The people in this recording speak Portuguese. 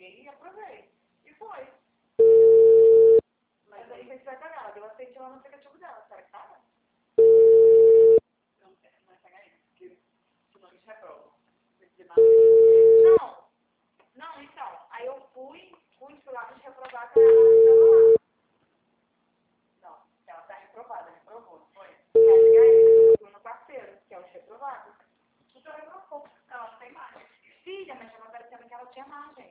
peguei e aprovei. E foi. Mas aí você vai pagar. Ela deu aceite lá no aplicativo dela. Será que paga? Não vai pagar isso. Porque senão a gente reprova. Não, então. Aí eu fui lá me reprovar com ela lá. Não, ela tá reprovada, reprovou, não foi? Eu fui no parceiro, que é os reprovados. Então reprovou. Ela não tem mais. Filha, mas ela parecendo que ela tinha margem.